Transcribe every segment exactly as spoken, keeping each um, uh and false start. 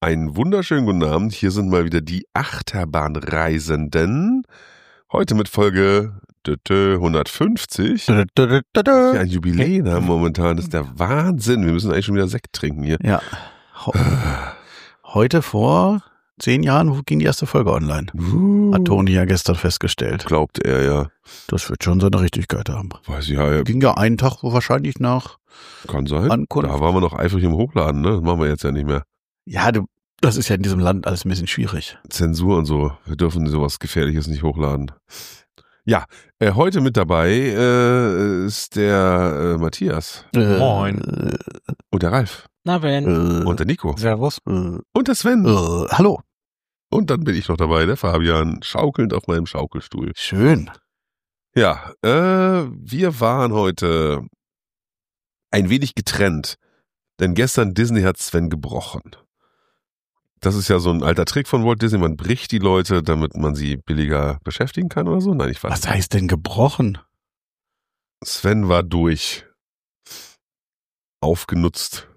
Einen wunderschönen guten Abend. Hier sind mal wieder die Achterbahnreisenden. Heute mit Folge hundertfünfzig. Ja, ein Jubiläum haben momentan. Das ist der Wahnsinn. Wir müssen eigentlich schon wieder Sekt trinken hier. Ja. Heute vor zehn Jahren ging die erste Folge online. Uh. Hat Toni ja gestern festgestellt. Glaubt er, ja. Das wird schon seine Richtigkeit haben. Weiß ich, ja, ja. Ging ja einen Tag wahrscheinlich nach Kann sein. Ankunft. Da waren wir noch eifrig im Hochladen, ne? Das machen wir jetzt ja nicht mehr. Ja, du, das ist ja in diesem Land alles ein bisschen schwierig. Zensur und so. Wir dürfen sowas Gefährliches nicht hochladen. Ja, äh, heute mit dabei äh, ist der äh, Matthias. Äh, Moin. Äh, und der Ralf. Na, Ben. Äh, Und der Nico. Servus. Äh, Und der Sven. äh, hallo. Und dann bin ich noch dabei, der Fabian, schaukelnd auf meinem Schaukelstuhl. Schön. Ja, äh, wir waren heute ein wenig getrennt, denn gestern Disney hat Sven gebrochen. Das ist ja so ein alter Trick von Walt Disney, man bricht die Leute, damit man sie billiger beschäftigen kann oder so. Nein, ich weiß Was nicht. heißt denn gebrochen? Sven war durch. Aufgenutzt.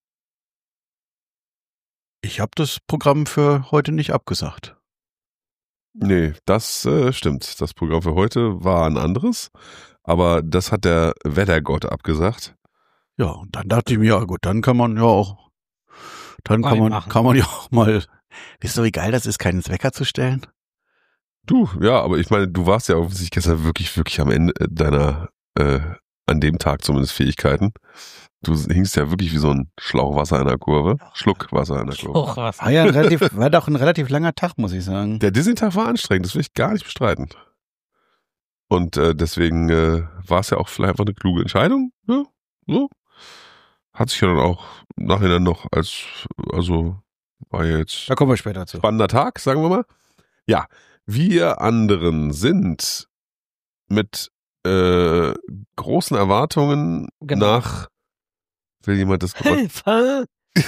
Ich habe das Programm für heute nicht abgesagt. Nee, das äh, stimmt. Das Programm für heute war ein anderes, aber das hat der Wettergott abgesagt. Ja, und dann dachte ich mir, ja gut, dann kann man ja auch, dann kann man, machen. kann man ja auch mal, wisst ihr, wie geil das ist, keinen Wecker zu stellen? Du, ja, aber ich meine, du warst ja offensichtlich gestern wirklich, wirklich am Ende deiner, äh, an dem Tag zumindest Fähigkeiten. Du hingst ja wirklich wie so ein Schlauch Wasser in der Kurve. Schluck Wasser in der Kurve. Och, was. War ja ein relativ, war doch ein relativ langer Tag, muss ich sagen. Der Disney-Tag war anstrengend, das will ich gar nicht bestreiten. Und äh, deswegen äh, war es ja auch vielleicht einfach eine kluge Entscheidung. Ja, so. Hat sich ja dann auch nachher noch als, also war ja jetzt Da kommen wir später zu. spannender Tag, sagen wir mal. Ja, wir anderen sind mit äh, großen Erwartungen Genau. nach, will jemand das Geräusch? Hilfe!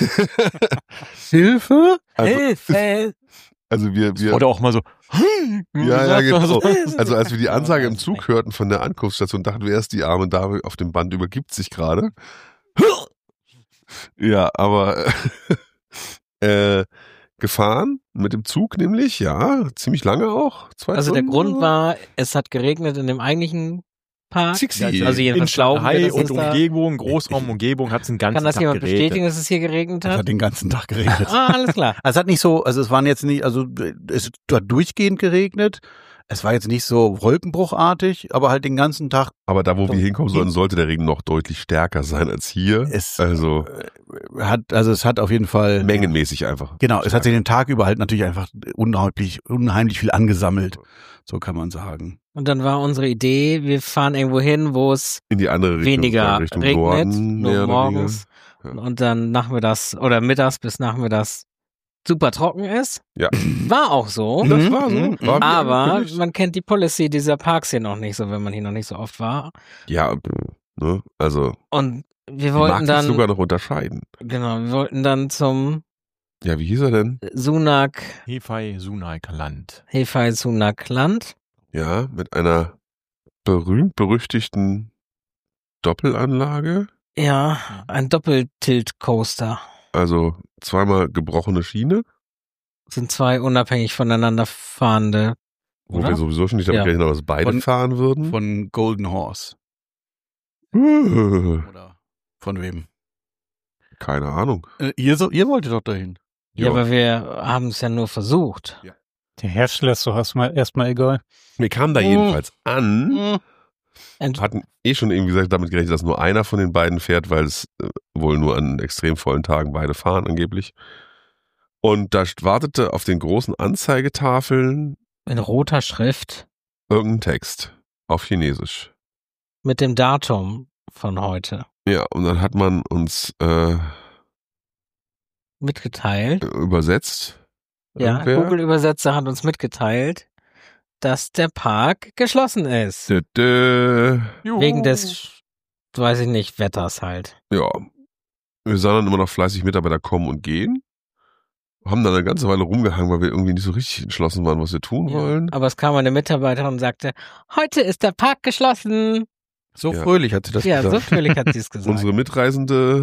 Hilfe? Also, Hilfe! also wir, wir Oder auch mal so. ja, ja, genau. So. Also als wir die Ansage im Zug hörten von der Ankunftsstation, dachten wir erst, die arme Dame auf dem Band übergibt sich gerade. Ja, aber äh, gefahren mit dem Zug nämlich, ja, ziemlich lange auch. Zwei Also der Stunden Grund oder so. war, es hat geregnet in dem eigentlichen Park. Zixi. Also in jedenfalls glauben wir, Shanghai dass es und da, Umgebung, Großraumumgebung hat es den ganzen kann das Tag jemand geregnet. bestätigen, dass es hier geregnet Es hat? hat den ganzen Tag geregnet. Ah, alles klar. Also es hat nicht so, also es waren jetzt nicht, also es hat durchgehend geregnet. Es war jetzt nicht so wolkenbruchartig, aber halt den ganzen Tag. Aber da, wo wir hinkommen sollen, sollte der Regen noch deutlich stärker sein als hier. Es Also äh, hat, also es hat auf jeden Fall mengenmäßig einfach. Genau, es hat sich den Tag über halt natürlich einfach unheimlich, unheimlich viel angesammelt. So kann man sagen. Und dann war unsere Idee, wir fahren irgendwo hin, wo es In die andere Richtung. weniger Richtung regnet, Norden, mehr nur oder morgens. weniger. Ja. Und dann nachmittags oder mittags bis nachmittags super trocken ist. Ja. War auch so. Das war so. Mhm. War wie Aber angekündigt. man kennt die Policy dieser Parks hier noch nicht so, wenn man hier noch nicht so oft war. Ja, ne, also Und wir die mag wollten sich dann, sogar noch unterscheiden. genau, wir wollten dann zum Ja, wie hieß er denn? Sunak, Hefei Sunaik Land. Hefei Sunak Land. Ja, mit einer berühmt-berüchtigten Doppelanlage. Ja, ein Doppeltilt-Coaster. Also zweimal gebrochene Schiene, Sind zwei unabhängig voneinander fahrende. wo Oder? wir sowieso schon nicht damit Ja. gerechnet haben, dass beide Von- fahren würden. Von Golden Horse. Äh, Oder von wem? Keine Ahnung. Äh, ihr, so, ihr wolltet doch dahin. Ja, Ja. aber wir haben es ja nur versucht. Der Hersteller ist doch erstmal erstmal egal. Wir kamen da Hm. jedenfalls an, Und hatten eh schon irgendwie gesagt, damit gerechnet, dass nur einer von den beiden fährt, weil es äh, wohl nur an extrem vollen Tagen beide fahren angeblich. Und da wartete auf den großen Anzeigetafeln in roter Schrift irgendein Text auf Chinesisch. mit dem Datum von heute Ja, und dann hat man uns äh, mitgeteilt. übersetzt. Ja, Irgendwer. Google-Übersetzer hat uns mitgeteilt, dass der Park geschlossen ist. Dö, dö. Wegen des, weiß ich nicht, Wetters halt. Ja, wir sahen dann immer noch fleißig Mitarbeiter kommen und gehen. Haben dann eine ganze Weile rumgehangen, weil wir irgendwie nicht so richtig entschlossen waren, was wir tun Ja. wollen. Aber es kam eine Mitarbeiterin und sagte, heute ist der Park geschlossen. So Ja. fröhlich hat sie das Ja, so gesagt. fröhlich hat sie es gesagt. Unsere Mitreisende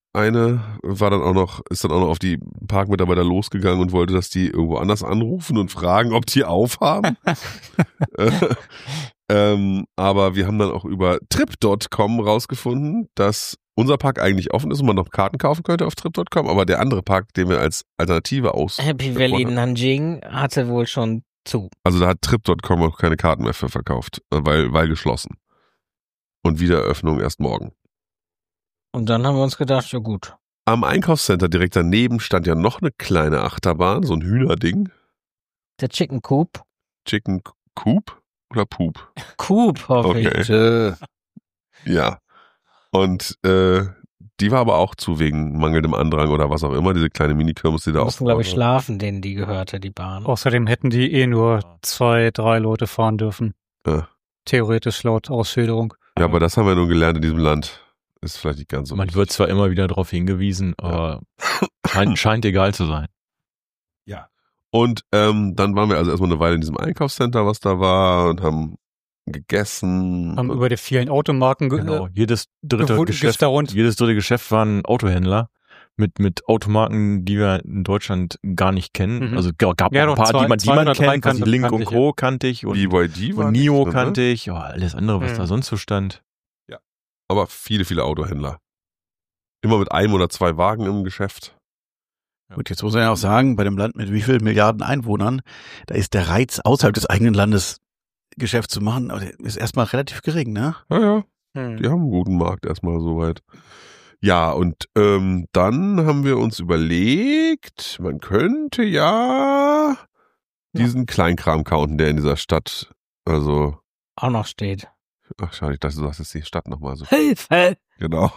eine war dann auch noch, ist dann auch noch auf die Parkmitarbeiter losgegangen und wollte, dass die irgendwo anders anrufen und fragen, ob die aufhaben. äh, ähm, aber wir haben dann auch über Trip Punkt com rausgefunden, dass unser Park eigentlich offen ist und man noch Karten kaufen könnte auf Trip Punkt com, aber der andere Park, den wir als Alternative aus... Happy Valley Nanjing hatte wohl schon zu. Also da hat Trip Punkt com auch keine Karten mehr für verkauft, weil, weil geschlossen. Und Wiedereröffnung erst morgen. Und dann haben wir uns gedacht, ja gut. Am Einkaufscenter direkt daneben stand ja noch eine kleine Achterbahn, so ein Hühnerding. Der Chicken Coop. Chicken Coop oder Poop? Coop, hoffe Okay. ich. Äh. Ja. Und äh, die war aber auch zu wegen mangelndem Andrang oder was auch immer, diese kleine Mini-Kirmes, die da Die mussten, glaube ich, aufgebaut schlafen, denen die gehörte, die Bahn. Außerdem hätten die eh nur zwei, drei Leute fahren dürfen. Ja. Theoretisch laut Ausschilderung. Ja, aber das haben wir nun gelernt in diesem Land. Ist vielleicht nicht ganz so Man richtig. wird zwar immer wieder darauf hingewiesen, aber scheint, scheint egal zu sein. Ja. Und ähm, dann waren wir also erstmal eine Weile in diesem Einkaufscenter, was da war, und haben gegessen. Haben über die vielen Automarken ge Genau. Jedes dritte Gefunden, Geschäft, gibt's da rund- jedes dritte Geschäft war ein Autohändler mit mit Automarken, die wir in Deutschland gar nicht kennen. Mhm. Also g- gab Ja, ein doch, paar, zwei- die man, die zwei man oder drei kennt, also kannte- Link kannte und ich, Co. kannte ich und, B Y D war und nicht Nio drin, kannte ne? ich. Ja, alles andere, was Mhm. da sonst so stand. Aber viele, viele Autohändler. Immer mit einem oder zwei Wagen im Geschäft. Gut, jetzt muss man ja auch sagen, bei dem Land mit wie vielen Milliarden Einwohnern, da ist der Reiz, außerhalb des eigenen Landes Geschäft zu machen, aber der ist erstmal relativ gering, ne? Ja, ja. Hm. Die haben einen guten Markt erstmal soweit. Ja, und ähm, dann haben wir uns überlegt, man könnte ja diesen Kleinkram counten, der in dieser Stadt, also, Auch noch steht. ach schade, ich dachte, du sagst jetzt die Stadt nochmal so. Hilfe! Genau.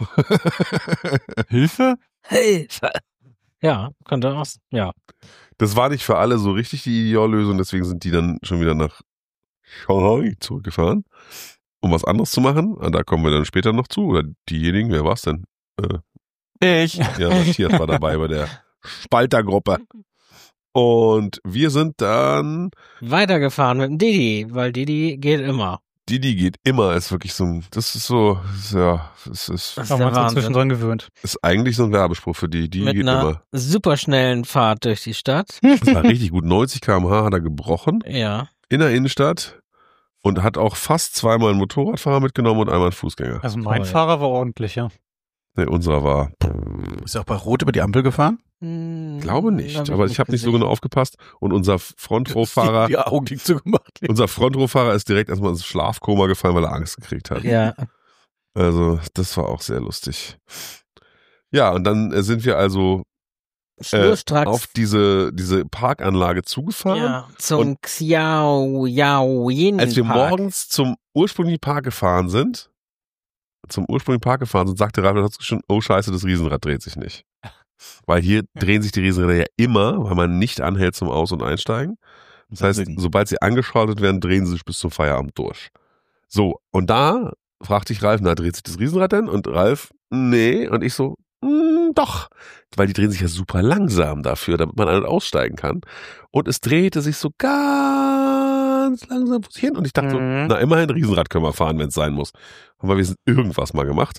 Hilfe? Hilfe! Ja, könnte auch, ja. Das war nicht für alle so richtig die Ideallösung, deswegen sind die dann schon wieder nach Shanghai zurückgefahren, um was anderes zu machen. Da kommen wir dann später noch zu. Oder diejenigen, wer war's denn? Äh, Ich. ja, Matthias war dabei bei der Spaltergruppe. Und wir sind dann, Weitergefahren mit dem Didi, weil Didi geht immer. Didi geht immer, ist wirklich so ein, das ist so, ja, es ist, Das ist Haben der wir uns Wahnsinn. inzwischen dran gewöhnt. ist eigentlich so ein Werbespruch für die, die Mit geht einer immer. superschnellen Fahrt durch die Stadt. Das war richtig gut, neunzig Kilometer pro Stunde hat er gebrochen Ja. in der Innenstadt und hat auch fast zweimal einen Motorradfahrer mitgenommen und einmal einen Fußgänger. Also mein Toll. Fahrer war ordentlich, ja. Ne, unserer war, Ist er auch bei Rot über die Ampel gefahren? Hm, glaube nicht, aber ich habe nicht so genau aufgepasst und unser Frontrofahrer, Die Augen dick zugemacht. unser Frontrofahrer ist direkt erstmal ins Schlafkoma gefallen, weil er Angst gekriegt hat. Ja. Also, das war auch sehr lustig. Ja, und dann äh, sind wir also äh, Schnurstracks. auf diese, diese Parkanlage zugefahren. Ja, zum Xiao Yao Yin Als wir Park. morgens zum ursprünglichen Park gefahren sind, zum ursprünglichen Park gefahren sind, sagte Ralf schon, oh scheiße, das Riesenrad dreht sich nicht. Weil hier drehen sich die Riesenräder ja immer, weil man nicht anhält zum Aus- und Einsteigen. Das heißt, sobald sie angeschaltet werden, drehen sie sich bis zum Feierabend durch. So, und da fragte ich Ralf, na, dreht sich das Riesenrad denn? Und Ralf, nee. Und ich so, mm, doch. Weil die drehen sich ja super langsam dafür, damit man an- und aussteigen kann. Und es drehte sich so ganz langsam vor sich hin. Und ich dachte so, Mhm. na, immerhin Riesenrad können wir fahren, wenn es sein muss. Haben wir wenigstens irgendwas mal gemacht.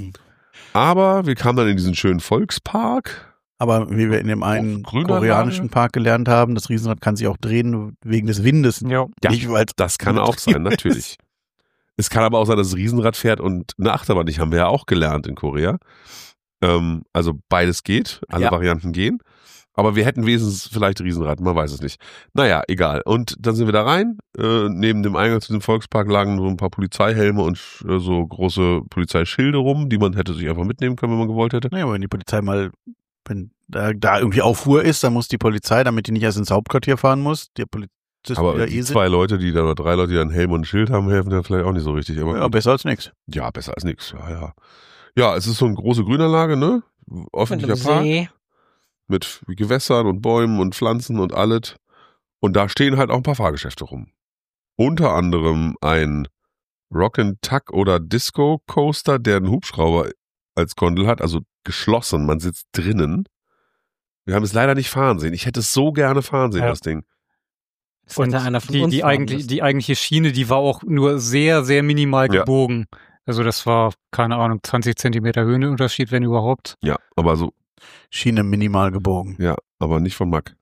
Aber wir kamen dann in diesen schönen Volkspark. Aber wie wir in dem einen Auf Grünanlage. koreanischen Park gelernt haben, das Riesenrad kann sich auch drehen wegen des Windes. Ja. Ja, Nicht, weil das kann auch sein, natürlich. Es kann aber auch sein, dass das Riesenrad fährt und eine Achterbahn nicht. Haben wir ja auch gelernt in Korea. Ähm, also beides geht, alle Ja. Varianten gehen. Aber wir hätten wesentlich vielleicht Riesenrad, man weiß es nicht. Naja, egal. Und dann sind wir da rein. Äh, neben dem Eingang zu dem Volkspark lagen so ein paar Polizeihelme und äh, so große Polizeischilde rum, die man hätte sich einfach mitnehmen können, wenn man gewollt hätte. Naja, aber wenn die Polizei mal, wenn da, da irgendwie Aufruhr ist, dann muss die Polizei, damit die nicht erst ins Hauptquartier fahren muss, der Polizist Aber wieder die eh zwei Leute, die da oder drei Leute, die da einen Helm und ein Schild haben, helfen ja vielleicht auch nicht so richtig. Aber Ja, gut. besser als nichts. Ja, besser als nichts. Ja, ja. Ja, es ist so eine große Grünanlage, ne? Mit Öffentlicher einem Park See. mit Gewässern und Bäumen und Pflanzen und alles. Und da stehen halt auch ein paar Fahrgeschäfte rum. Unter anderem ein Rock'n'Tuck oder Disco Coaster, der einen Hubschrauber als Gondel hat, also geschlossen. Man sitzt drinnen. Wir haben es leider nicht fahren sehen. Ich hätte es so gerne fahren sehen, Ja. das Ding. Das Und hätte einer von die, uns die, fahren eigentlich, müssen. die eigentliche Schiene, die war auch nur sehr, sehr minimal Ja. gebogen. Also das war, keine Ahnung, zwanzig Zentimeter Höhenunterschied, wenn überhaupt. Ja, aber so, Schiene minimal gebogen. ja, aber nicht von Mack.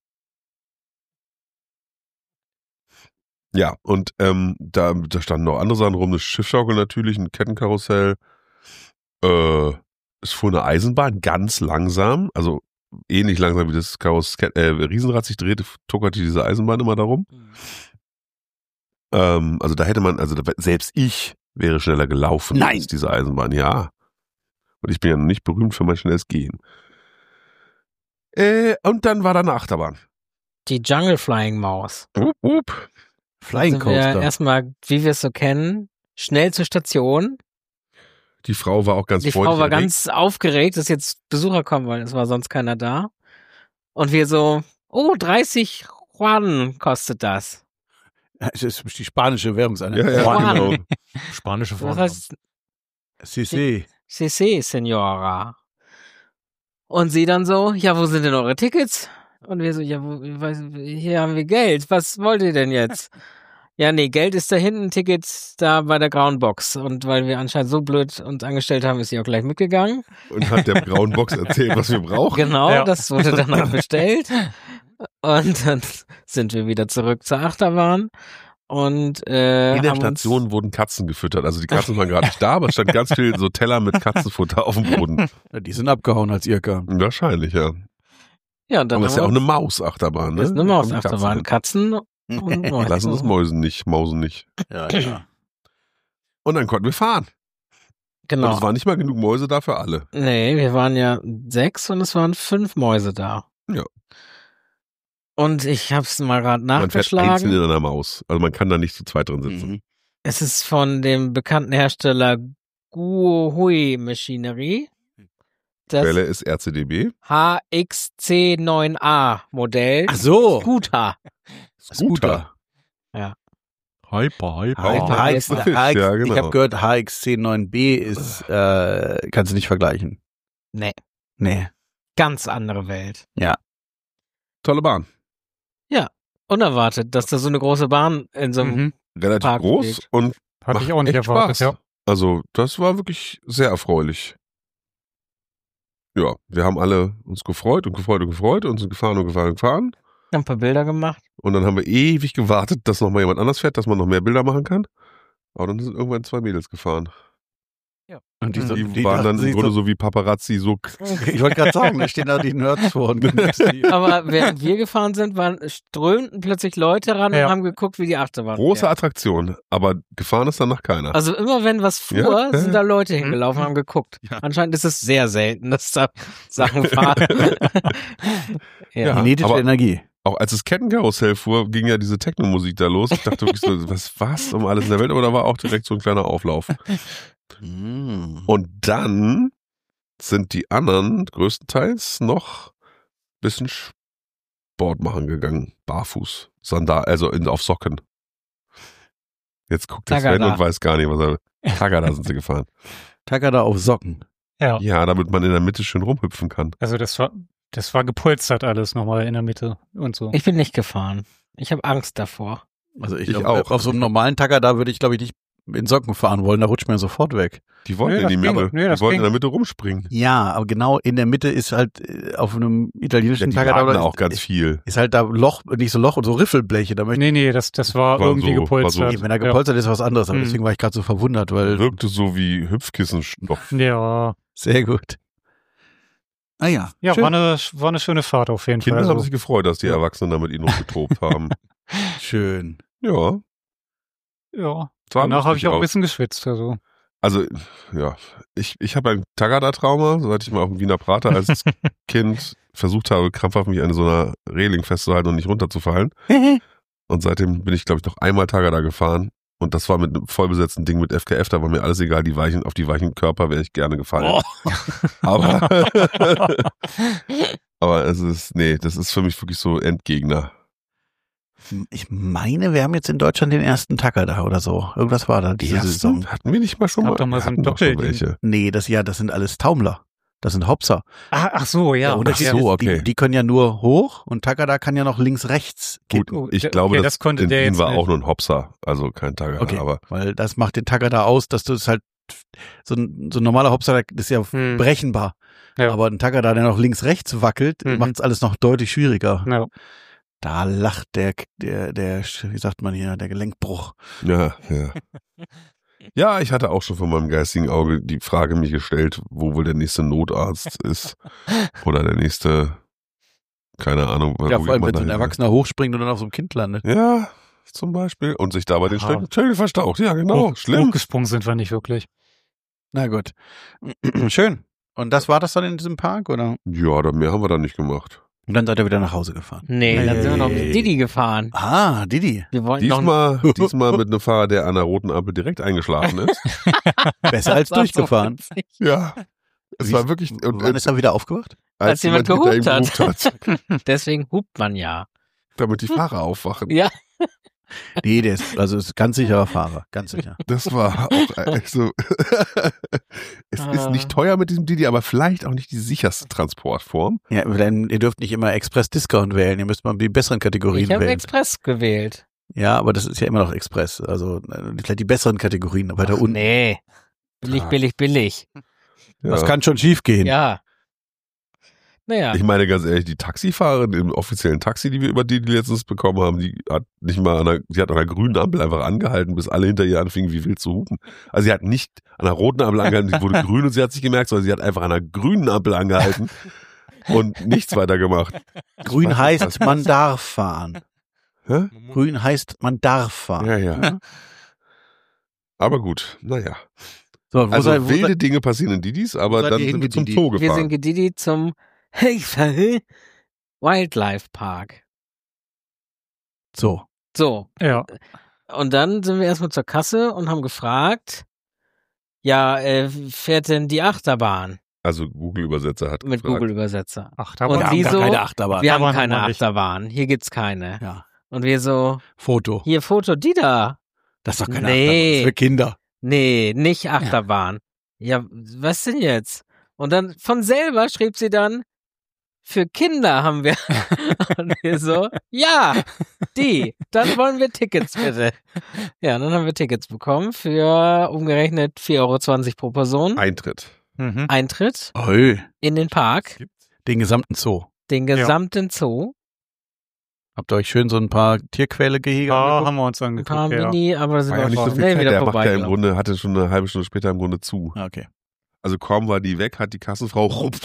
Ja, und ähm, da, da standen noch andere Sachen rum, eine Schiffschaukel natürlich, ein Kettenkarussell. Äh, es fuhr eine Eisenbahn ganz langsam, also ähnlich langsam wie das Karuss äh, Riesenrad sich drehte, tuckerte diese Eisenbahn immer darum. Ähm, also da hätte man, also da, selbst ich wäre schneller gelaufen Nein. als diese Eisenbahn, ja. Und ich bin ja noch nicht berühmt für mein schnelles Gehen. Äh, und dann war da eine Achterbahn. Die Jungle Flying Maus. Up, up. Flying Sind wir Coaster. erstmal, wie wir es so kennen, schnell zur Station. Die Frau war auch ganz Die freudig Frau war erregt. ganz aufgeregt, dass jetzt Besucher kommen wollen. Es war sonst keiner da. Und wir so, oh, dreißig Juan kostet das. Es ist die spanische Währungseinheit. Ja, ja, Juan. genau. Spanische Was Vornamen. heißt Sí, sí. C C, Senora? Und sie dann so, ja, wo sind denn eure Tickets? Und wir so, ja, wo, weiß, hier haben wir Geld. Was wollt ihr denn jetzt? Ja, nee, Geld ist da hinten, Tickets da bei der grauen Box. Und weil wir anscheinend so blöd uns angestellt haben, ist sie auch gleich mitgegangen. Und hat der grauen Box erzählt, was wir brauchen. Genau, Ja. das wurde danach bestellt. Und dann sind wir wieder zurück zur Achterbahn. Und äh, In der haben uns- Station wurden Katzen gefüttert. Also die Katzen waren gerade nicht da, aber es stand ganz viel so Teller mit Katzenfutter auf dem Boden. Ja, die sind abgehauen, als ihr kam. Wahrscheinlich, ja. Ja, und dann Aber es ist ja auch haben eine wir Maus-Achterbahn, uns- ne? ist eine Da kommen die Maus-Achterbahn. Katzen Katzen und Mäuse. Lassen es Mäusen nicht, Mausen nicht. Ja, ja. Und dann konnten wir fahren. Und Genau. es waren nicht mal genug Mäuse da für alle. Nee, wir waren ja sechs und es waren fünf Mäuse da. Ja. Und ich hab's mal gerade Man fährt einzeln nachgeschlagen. in einer Maus. Also man kann da nicht zu zweit drin sitzen. Mhm. Es ist von dem bekannten Hersteller Guohui Machinery. Das Quelle ist R C D B. H X C neun A Modell. Ach so. Scooter. Scooter. Hyper, hyper. Hyper. H X- X, Fisch, H X, ja, genau. Ich habe gehört, H X C neun B ist, äh, kannst du nicht vergleichen. Nee, Nee. ganz andere Welt. Tolle Bahn. Unerwartet, dass da so eine große Bahn in so einem Mhm. Relativ Park groß liegt. und Hatte macht ich auch nicht echt erwartet, Spaß. ja. Also das war wirklich sehr erfreulich. Ja, wir haben alle uns gefreut und gefreut und gefreut und sind gefahren und gefahren und gefahren. ein paar Bilder gemacht. Und dann haben wir ewig gewartet, dass noch mal jemand anders fährt, dass man noch mehr Bilder machen kann. Aber dann sind irgendwann zwei Mädels gefahren. Und die, so, Die, die waren dann dachten im sich Grunde so, so wie Paparazzi, so ich wollte gerade sagen, da stehen da die Nerds vor und genießen die. Aber während wir gefahren sind, waren, strömten plötzlich Leute ran Ja. und haben geguckt, wie die Achterbahn große fährt. Attraktion. Aber gefahren ist danach keiner. Also immer wenn was fuhr, Ja, ja, sind da Leute hingelaufen und haben geguckt. Anscheinend ist es sehr selten, dass da Sachen fahren. ja. Ja. Kinetische aber- Energie. Auch als das Kettenkarussell fuhr, ging ja diese Techno-Musik da los. Ich dachte wirklich so, was, was um alles in der Welt? Aber da war auch direkt so ein kleiner Auflauf. Mhm. Und dann sind die anderen größtenteils noch ein bisschen Sport machen gegangen. Barfuß. Sandal, also in, auf Socken. Jetzt guckt der Sven Tagada. und weiß gar nicht, was er. Tagada sind sie gefahren. Tagada auf Socken. Ja. Ja, damit man in der Mitte schön rumhüpfen kann. Also das war, das war gepolstert alles nochmal in der Mitte und so. Ich bin nicht gefahren. Ich habe Angst davor. Also ich, Ich glaub, auch. Auf so einem normalen Tagada würde ich, glaube ich, nicht in Socken fahren wollen. Da rutscht man sofort weg. Die wollten Nee, in die das ging. Mitte. Nee, die das wollten ging. in der Mitte rumspringen. Ja, aber genau in der Mitte ist halt äh, auf einem Ja, italienischen die Tagada laden ist, auch ganz viel. ist halt da Loch, nicht so Loch und so Riffelbleche. Da möchte Nee, nee, das, das war, War irgendwie so- war gepolstert. so- ich, wenn er gepolstert ist, was anderes. Aber Mhm. deswegen war ich gerade so verwundert, weil Wirkte so wie Hüpfkissenstoff. Ja, ja, sehr gut. Ah ja, ja schön. war, eine, war eine schöne Fahrt auf jeden Kinder Fall. haben Also, sich gefreut, dass die Erwachsenen da mit ihnen rumgetobt haben. schön. Ja. ja, sah danach habe lustig ich auch ein aus. bisschen geschwitzt. Also. Also, ja, ich, ich habe ein Tagada-Trauma, seit ich mal auf dem Wiener Prater als Kind versucht habe, krampfhaft mich an so einer Reling festzuhalten und nicht runterzufallen. Und seitdem bin ich, glaube ich, noch einmal Tagada gefahren. Und das war mit einem vollbesetzten Ding mit F K F, da war mir alles egal, die weichen, auf die weichen Körper wäre ich gerne gefallen. Oh. Aber, aber es ist, nee, das ist für mich wirklich so Endgegner. Ich meine, wir haben jetzt in Deutschland den ersten Tagada oder so. Irgendwas war da diese Ersten? Saison. Hatten wir nicht mal schon Hab mal? doch mal Wir so ein hatten doch schon Doppelding. welche. Nee, das ja, das sind alles Taumler. Das sind Hopser. Ah, ach so, ja. Der Unterschied ach so, ist, okay. Die, die können ja nur hoch und Tagada kann ja noch links, rechts Gut, kippen. Oh, ich der- glaube, okay, das, das konnte in der Wien jetzt war nicht. auch nur ein Hopser, also kein Tagada, Okay, aber weil das macht den Tagada aus, dass du es halt so ein, so ein normaler Hauptsache, das ist ja Hm. berechenbar. Ja. Aber ein Tacker da, der noch links-rechts wackelt, Mhm. macht es alles noch deutlich schwieriger. Ja. Da lacht der, der, der, wie sagt man hier, der Gelenkbruch. Ja, ja. Ja, ich hatte auch schon von meinem geistigen Auge die Frage mir gestellt, wo wohl der nächste Notarzt ist. Oder der nächste, keine Ahnung. Ja, wo vor allem, man wenn so ein dahin- Erwachsener hochspringt und dann auf so einem Kind landet. Ja, zum Beispiel. Und sich dabei den Aha. Schädel Schädel verstaucht. Ja, genau. Hoch, Schlimm. Hochgesprungen sind wir nicht wirklich. Na gut. Schön. Und das war das dann in diesem Park, oder? Ja, da mehr haben wir da nicht gemacht. Und dann seid ihr wieder nach Hause gefahren. Nee, dann sind wir noch Hey. mit Didi gefahren. Ah, Didi. Wir wollten noch Diesmal, diesmal mit einem Fahrer, der an der roten Ampel direkt eingeschlafen ist. Besser als Das war so durchgefahren. witzig. Ja. Es Wie- war wirklich, und, Wann ist er wieder aufgewacht? Als jemand hinter ihm gehupt hat. gehupt hat, Deswegen hupt man ja. damit die Fahrer aufwachen. Ja. Nee, der ist, also ist ganz sicherer Fahrer. Ganz sicher. Das war auch echt so. Es ist Ah. nicht teuer mit diesem Didi, aber vielleicht auch nicht die sicherste Transportform. Ja, denn ihr dürft nicht immer Express Discount wählen. Ihr müsst mal die besseren Kategorien Ich habe wählen. Express gewählt. Ja, aber das ist ja immer noch Express. Also äh, vielleicht die besseren Kategorien weiter Ach, unten. nee. Billig, Ah. billig, billig. Ja. Was kann schon schief gehen? Ja. Naja. Ich meine ganz ehrlich, die Taxifahrerin im offiziellen Taxi, die wir über die letztens bekommen haben, die hat nicht mal an der, die hat an der grünen Ampel einfach angehalten, bis alle hinter ihr anfingen, wie wild zu hupen. Also sie hat nicht an der roten Ampel angehalten, sie wurde grün und sie hat sich gemerkt, sondern sie hat einfach an der grünen Ampel angehalten und nichts weiter gemacht. Grün Was- heißt, man darf fahren. Hä? Grün heißt, man darf fahren. Ja, ja. Aber gut, naja. So, wo Also seid, wo wilde seid, Dinge passieren in Didis, aber seid dann ihr sind wir zum hingedidit? Zoo Wir sind gefahren. gedidi zum Wildlife Park. so. So. Ja. Und dann sind wir erstmal zur Kasse und haben gefragt, ja, äh, fährt denn die Achterbahn Also Google-Übersetzer hat mit gefragt. Google-Übersetzer? Ach, Und da Wir war haben wieso? gar keine Achterbahn. Wir Da haben waren keine wir nicht. Achterbahn. Hier gibt's keine. Ja. Und wir so, Foto. hier Foto, die da. Das ist doch keine Nee. Achterbahn. Das ist für Kinder. Nee, nicht Achterbahn. Ja, was denn jetzt? Und dann von selber schrieb sie dann, für Kinder haben wir. Und wir so, ja, die. Dann wollen wir Tickets bitte. Ja, dann haben wir Tickets bekommen für umgerechnet vier Euro zwanzig pro Person. Eintritt. Mhm. Eintritt Oi. in den Park, Den gesamten Zoo. den gesamten Zoo. Habt ihr euch schön so ein paar Tierquälegehege Da angeguckt? haben wir uns Ein paar angeguckt, ja. Mini, aber sind War ja wir nicht so auch viel schnell Zeit. wieder Der macht ja im vorbeigelaufen. Grunde, hatte schon eine halbe Stunde später im Grunde zu. Ah, okay. Also kaum war die weg, hat die Kassenfrau rupft.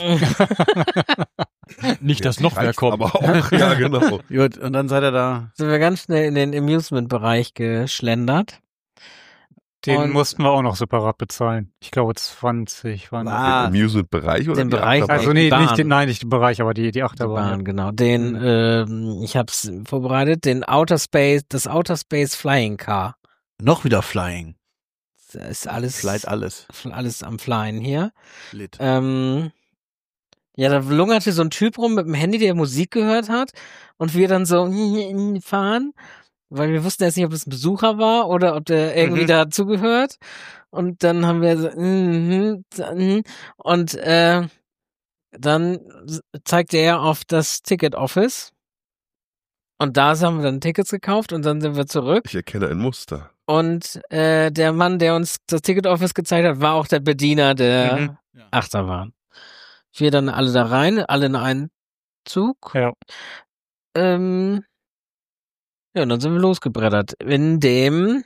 Nicht, dass noch mehr Reicht's kommt. Aber auch, ja, genau. Gut, und dann seid ihr da. Sind wir ganz schnell in den Amusement-Bereich geschlendert. Den Und- mussten wir auch noch separat bezahlen. Ich glaube zwanzig waren das. Ah, Den Amusement-Bereich oder Den die Bereich- Achterbahn? Also nee, Bahn. nicht den, nein, nicht den Bereich, aber die, die Die Achterbahn. Bahn, genau. Den, ähm, ich hab's vorbereitet, den Outer Space, das Outer Space Flying Car. noch wieder Flying. Das ist alles, Vielleicht alles. alles am Flyen hier. Lit. Ähm, ja, da lungerte so ein Typ rum mit dem Handy, der Musik gehört hat. Und wir dann so fahren, weil wir wussten jetzt nicht, ob es ein Besucher war oder ob der irgendwie Mhm. dazugehört. Und dann haben wir so, mhm, mhm. und äh, dann zeigte er auf das Ticket Office. Und da haben wir dann Tickets gekauft und dann sind wir zurück. Ich erkenne ein Muster. Und äh, der Mann, der uns das Ticket Office gezeigt hat, war auch der Bediener der Mhm. Ja. Achterbahn. Wir dann alle da rein, alle in einen Zug. Ja. Ähm, ja, und dann sind wir losgebrettert. In dem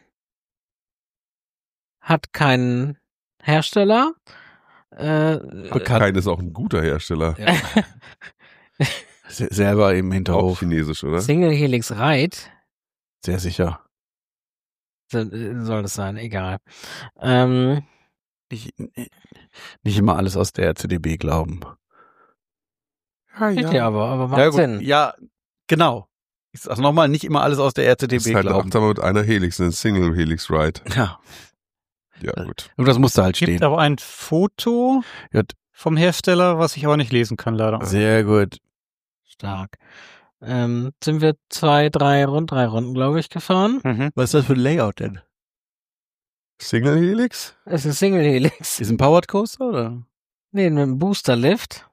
hat kein Hersteller. Äh, Bekannt. Kein ist auch ein guter Hersteller. Ja. Se- Selber im Auch Hinterhof. chinesisch, oder? Single Helix Ride. Sehr sicher. So- Soll das sein, egal. Ähm, Nicht, nicht immer alles aus der R C D B glauben. Ja, ja. aber, aber macht Ja, gut. Sinn. Ja, genau. Ich sag nochmal, nicht immer alles aus der R C D Das B ist halt eine glauben. Achterbahn mit einer Helix, eine Single Helix Ride. Ja, Ja, gut. und das musste halt Gibt stehen. aber ein Foto Gut. vom Hersteller, was ich aber nicht lesen kann, leider. Sehr gut. Stark. Ähm, sind wir zwei, drei Runden, drei Runden, glaube ich, gefahren. Mhm. Was ist das für ein Layout denn? Single Helix? Es ist Single Helix. Ist ein Powered Coaster oder? Nee, mit einem Boosterlift.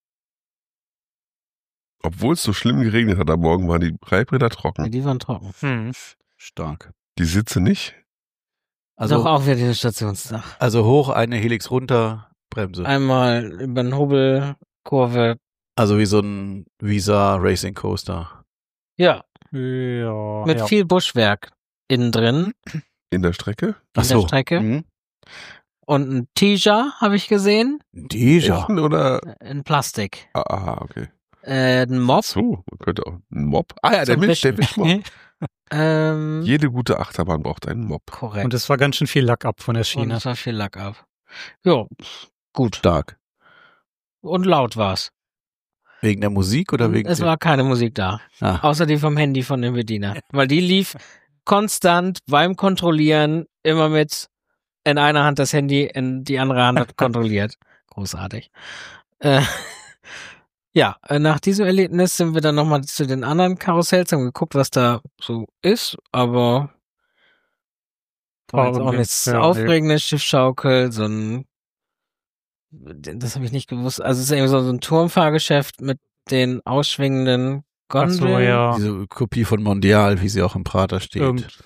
Obwohl es so schlimm geregnet hat am Morgen, waren die Reibräder Nee, trocken. die waren trocken. Mhm. Stark. Die Sitze nicht. Also, Doch auch wieder den Stationsdach. also hoch, eine Helix runter, Bremse. Einmal über den Hubbel, Kurve. Also wie so ein Visa Racing Coaster. Ja, Ja. mit ja. viel Buschwerk innen drin In der Strecke? in der Strecke. Mhm. Und ein T-Jar habe ich gesehen, Déjà. Echten oder? in Plastik. Ah, ah, okay. Äh, ein Mob. So, man könnte auch ein Mob. Ah ja, der Zum Wisch, der Wischen. Wischmob. Ähm, Jede gute Achterbahn braucht einen Mob. korrekt. Und es war ganz schön viel Lack ab von der Und Schiene. es war viel Lack ab. Jo, gut. Stark. Und laut war's. Wegen der Musik oder wegen Es der- war keine Musik da. Ah. Außer die vom Handy von dem Bediener. Weil die lief konstant beim Kontrollieren immer mit in einer Hand das Handy, in die andere Hand hat kontrolliert. Großartig. Äh, ja, äh, nach diesem Erlebnis sind wir dann nochmal zu den anderen Karussells, haben geguckt, was da so ist, aber war jetzt auch irgendwie- nichts ja, nee. Aufregendes, Schiffschaukel, so ein, das habe ich nicht gewusst, also es ist irgendwie so, so ein Turmfahrgeschäft mit den ausschwingenden Ach so, Gondeln. ja. Diese Kopie von Mondial, wie sie auch im Prater steht. Irgend,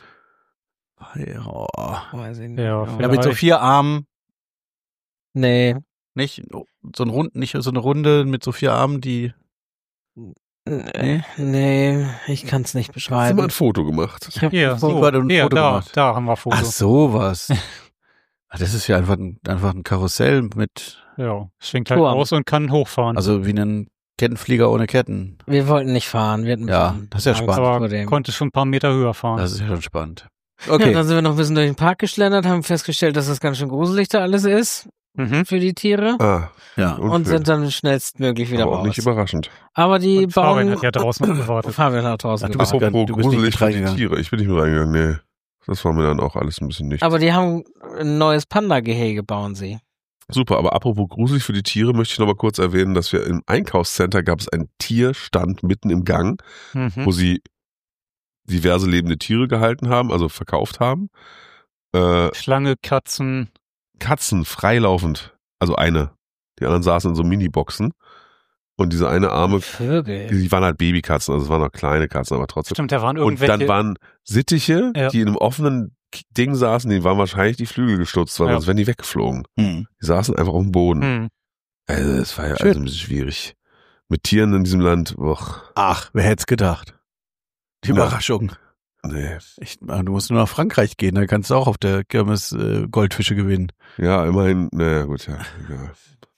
Ja. Weiß ich nicht. Ja, Ja, vielleicht. Ja, mit so vier Armen, nee. nicht so ein Rund, nicht so eine Runde mit so vier Armen, die Nee, nee, ich kann es nicht Hast du mal beschreiben. ein Foto gemacht? Ich hab Hier, ein so, Foto- war da ein hier, Foto da, gemacht. da haben wir Foto. Ach sowas. Ah, das ist ja einfach ein, einfach ein Karussell mit, Ja, schwingt halt Turm. aus und kann hochfahren. also wie ein Kettenflieger ohne Ketten. Wir wollten nicht fahren. Wir hatten Ja, das ist ja Angst spannend. vor aber dem. konnte schon ein paar Meter höher fahren. Das ist ja schon spannend. Ja, Okay. dann sind wir noch ein bisschen durch den Park geschlendert, haben festgestellt, dass das ganz schön gruselig da alles ist Mhm. für die Tiere Ah, Ja. unschön. und sind dann schnellstmöglich wieder aber auch raus. nicht überraschend. Aber die Und Fabian bauen... hat ja draußen gewartet. Fabian hat draußen Ach, du bist gewartet. gar- Apropos du bist nicht gruselig mit für die reingegangen. Tiere. Ich bin nicht mit reingegangen, nee. Das war mir dann auch alles ein bisschen nicht. Aber die haben ein neues Panda-Gehege, bauen sie. Super, aber apropos gruselig für die Tiere, möchte ich noch mal kurz erwähnen, dass wir im Einkaufscenter gab es einen Tierstand mitten im Gang, Mhm. wo sie diverse lebende Tiere gehalten haben, also verkauft haben. Äh, Schlange, Katzen. Katzen freilaufend, also eine. Die anderen saßen in so Mini-Boxen. Und diese eine Arme, Vögel. die waren halt Babykatzen, also es waren noch kleine Katzen, aber trotzdem. Stimmt, da waren Und irgendwelche. dann waren Sittiche, Ja. die in einem offenen Ding saßen, die waren wahrscheinlich die Flügel gestutzt, weil Ja. sonst wären die weggeflogen. Hm. Die saßen einfach auf dem Boden. hm. Also das war ja Schön. also ein bisschen schwierig. Mit Tieren in diesem Land, och, Ach, wer hätte es gedacht? Die Ja. Überraschung. nee. Ich, du musst nur nach Frankreich gehen, da kannst du auch auf der Kirmes äh, Goldfische gewinnen. Ja, immerhin, naja, gut, ja. Egal.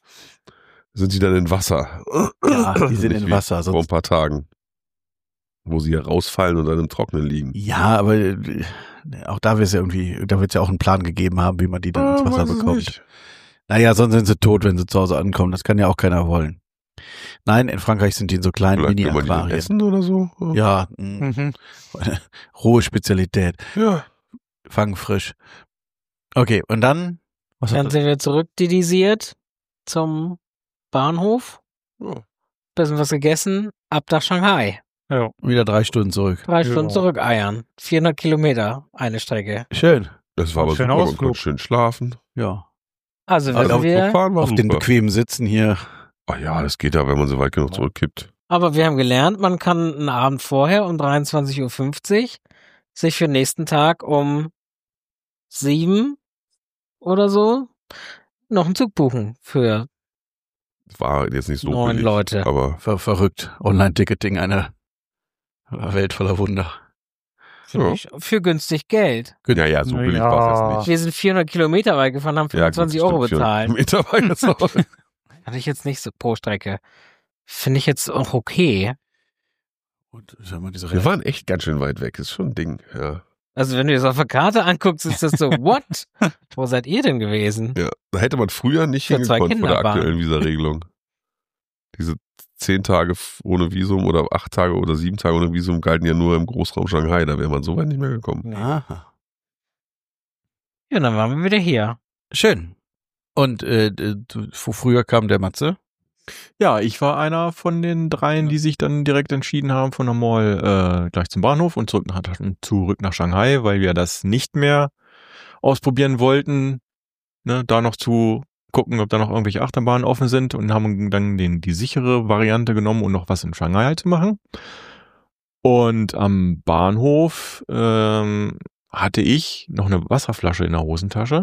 Sind die dann in Wasser? Ja, die sind Nicht in wie Wasser. Vor ein Sonst, paar Tagen. Wo sie ja rausfallen und dann im Trocknen liegen. ja, aber äh, auch da wird es ja irgendwie, da wird es ja auch einen Plan gegeben haben, wie man die dann ins Ah, Wasser weiß es bekommt. nicht. Naja, sonst sind sie tot, wenn sie zu Hause ankommen. Das kann ja auch keiner wollen. Nein, in Frankreich sind die in so kleinen Vielleicht kann man die dann Mini-Aquarien. essen oder so. Ja, mh, Mhm. rohe Spezialität. Ja. Fangen frisch. Okay, und dann? Was Dann hat sind wir zurückdedisiert zum Bahnhof. Ja. Bisschen was gegessen. Ab nach Shanghai. Ja. wieder drei Stunden zurück. Drei Ja. Stunden zurück eiern. vierhundert Kilometer eine Strecke. Schön. Das war aber Schöner super, man Ausflug. konnte schön schlafen. Ja. Also Also wenn auf wir, Fahren war Auf super. den bequemen Sitzen hier. Ah ja, das geht ja, wenn man so weit genug zurückkippt. aber wir haben gelernt, man kann einen Abend vorher um dreiundzwanzig Uhr fünfzig sich für den nächsten Tag um sieben oder so noch einen Zug buchen für War jetzt nicht so neun billig, Leute. aber Ver verrückt. Online-Ticketing, eine Welt voller Wunder. ja. Ich- für günstig Geld. Ja, ja, so billig Ja. war es jetzt nicht. Wir sind vierhundert Kilometer weit gefahren, haben Ja, gut, fünfundzwanzig Euro stimmt, bezahlt. Meter war jetzt auch. Hatte ich jetzt nicht so pro Strecke. Finde ich jetzt auch okay. Und sag mal, diese Wir waren echt ganz schön weit weg, ist schon ein Ding, ja. Also wenn du das auf der Karte anguckst, ist das so, what? Wo seid ihr denn gewesen? Ja, da hätte man früher nicht Für zwei hingekommen vor der Kinderbahnen. aktuellen Visa-Regelung. Diese zehn Tage f- ohne Visum oder acht Tage oder sieben Tage ohne Visum galten ja nur im Großraum Shanghai, da wäre man so weit nicht mehr gekommen. Aha. Ja, dann waren wir wieder hier. Schön. Und äh, du, wo früher kam der Matze? Ja, ich war einer von den dreien, die sich dann direkt entschieden haben, von der Mall äh, gleich zum Bahnhof und zurück nach, zurück nach Shanghai, weil wir das nicht mehr ausprobieren wollten, ne, da noch zu gucken, ob da noch irgendwelche Achterbahnen offen sind und haben dann den, die sichere Variante genommen, um noch was in Shanghai halt zu machen. Und am Bahnhof ähm, hatte ich noch eine Wasserflasche in der Hosentasche.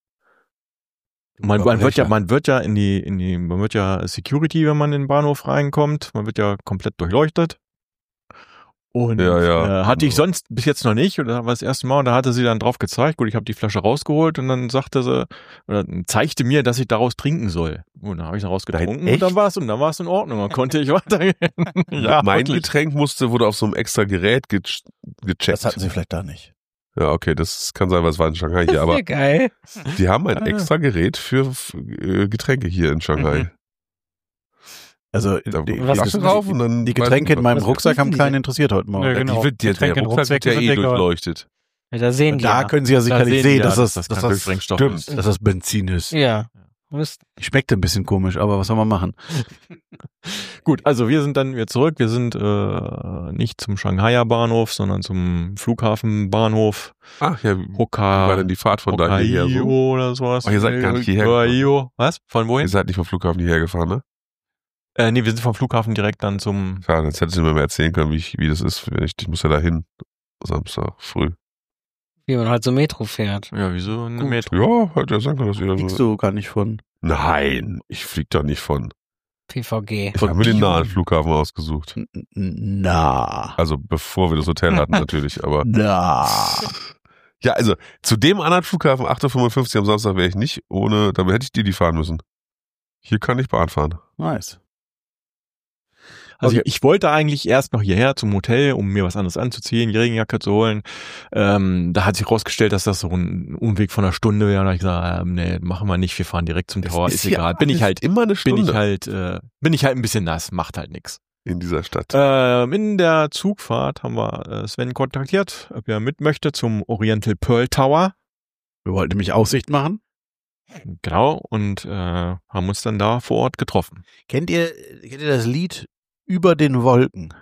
Man, man wird ja, man wird ja in die, in die, man wird ja Security, wenn man in den Bahnhof reinkommt. Man wird ja komplett durchleuchtet. Und Ja, ja. Äh, hatte ich sonst bis jetzt noch nicht. Und da war das erste Mal und da hatte sie dann drauf gezeigt. Gut, ich habe die Flasche rausgeholt und dann sagte sie, oder zeigte mir, dass ich daraus trinken soll. Und dann habe ich daraus getrunken Echt? und dann war es und dann war es in Ordnung. Dann konnte ich weitergehen. ja, mein wirklich. Getränk musste, wurde auf so einem extra Gerät ge gecheckt. Das hatten sie vielleicht da nicht. Ja, okay, das kann sein, was war in Shanghai hier, aber Sehr geil. die haben ein Ah. extra Gerät für äh, Getränke hier in Shanghai. Mhm. Also Da die, was Flasche die, drauf und dann die Getränke in meinem was Rucksack haben wissen die keinen denn? interessiert heute Morgen. Nö, genau. Die wird, der, der Getränke in Rucksack wird Rucksäcken ja eh sind egal. durchleuchtet. Ja, da sehen die Da ja. können sie ja sicherlich sehen sehen, die dass ja, das, dass dass das kein das, Sprengstoff stimmt. ist. dass das Benzin ist. Ja. Wisst- Schmeckt ein bisschen komisch, aber was soll man machen? Gut, also wir sind dann wieder zurück. Wir sind äh, nicht zum Shanghaier Bahnhof, sondern zum Flughafenbahnhof Ach ja, wie Hokkaido war denn die Fahrt von da hierher so? oder sowas. Oh, ihr seid gar nicht hierher Hokkaido. Was? Von wohin? Ihr seid nicht vom Flughafen hierher gefahren, ne? Äh, nee, wir sind vom Flughafen direkt dann zum... Ja, jetzt hättest du mir mal erzählen können, wie, ich, wie das ist. Wenn Ich, ich muss ja da hin, Samstag früh. Wie man halt so Metro fährt. Ja, wieso eine Gut. Metro? Ja, hätte ja sagen können, dass ihr da Fliegst so... du gar nicht von. Nein, ich flieg doch nicht von. P V G. Ich habe mir den nahen Flughafen ausgesucht. N- n- Na. Also bevor wir das Hotel hatten natürlich, aber... Na. Ja, also zu dem anderen Flughafen acht Uhr fünfundfünfzig am Samstag wäre ich nicht ohne... Damit hätte ich die, die fahren müssen. Hier kann ich Bahn fahren. Nice. Also Okay. ich, ich wollte eigentlich erst noch hierher zum Hotel, um mir was anderes anzuziehen, die Regenjacke zu holen. Ähm, da hat sich rausgestellt, dass das so ein Umweg von einer Stunde wäre. Und da hab ich gesagt, ähm, nee, machen wir nicht, wir fahren direkt zum Tower, ist, hier egal. Bin ich alles halt, immer eine bin Stunde ich halt, äh, bin ich halt ein bisschen nass, macht halt nix. in dieser Stadt. Ähm, in der Zugfahrt haben wir äh, Sven kontaktiert, ob er mit möchte zum Oriental Pearl Tower. Wir wollten nämlich Aussicht machen. Genau, und äh, haben uns dann da vor Ort getroffen. Kennt ihr, kennt ihr das Lied Über den Wolken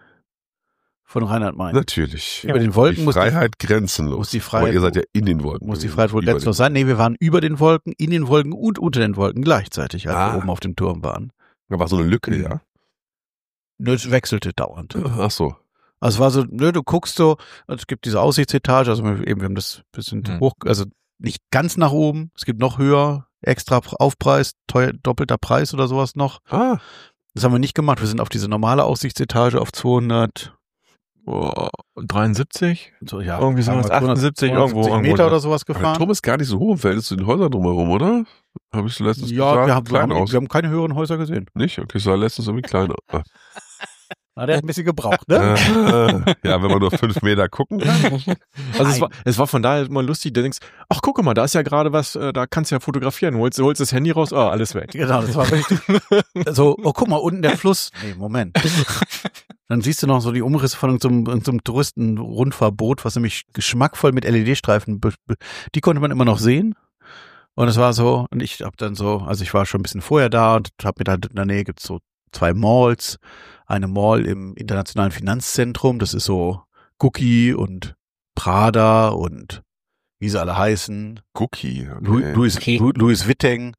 von Reinhard May? Natürlich. Über den Wolken Die muss die, Freiheit grenzenlos. muss die Aber Freiheit- ihr seid ja in den Wolken. muss die gewesen. Freiheit wohl Über grenzenlos sein. Nee, wir waren über den Wolken, in den Wolken und unter den Wolken gleichzeitig, als Ah. wir oben auf dem Turm waren. den- Da war so eine Lücke, Mhm. ja. Nur es wechselte dauernd. Ach so. Also es war so, ne, du guckst so, es gibt diese Aussichtsetage, also wir- eben, wir haben das bisschen Mhm. hoch, also nicht ganz nach oben, es gibt noch höher, extra Aufpreis, teuer, doppelter Preis oder sowas noch. Ah, Das haben wir nicht gemacht, wir sind auf diese normale Aussichtsetage auf zweihundert, Oh, dreiundsiebzig? so, ja, Irgendwie sagen wir sowas, achtundsiebzig, irgendwo, irgendwo Meter da. oder sowas aber der gefahren. Turm ist gar nicht so hoch im Verhältnis zu den Häusern drumherum, oder? Habe ich so letztens Ja, gesagt? wir haben, wir, klein haben, aus. wir haben keine höheren Häuser gesehen. Nicht? Okay, es sah letztens irgendwie kleiner. Ah. Ah, der hat ein bisschen gebraucht, ne? Äh, ja, wenn man nur fünf Meter gucken kann. Also es war, es war von daher immer lustig, du denkst, ach guck mal, da ist ja gerade was, äh, da kannst du ja fotografieren, holst, holst das Handy raus, ah, alles weg. Genau, das war richtig. So, oh, guck mal, unten der Fluss. Nee, Moment. Dann siehst du noch so die Umrisse von so einem, so einem Touristenrundfahrboot, was nämlich geschmackvoll mit L E D-Streifen, be- be- die konnte man immer noch sehen. Und es war so, und ich hab dann so, also ich war schon ein bisschen vorher da und hab mir da in der Nähe gibt's so zwei Malls. Eine Mall im Internationalen Finanzzentrum, das ist so Gucci und Prada und wie sie alle heißen. Cookie. Lu- Okay. Louis, Okay. Lu- Louis Vuitton.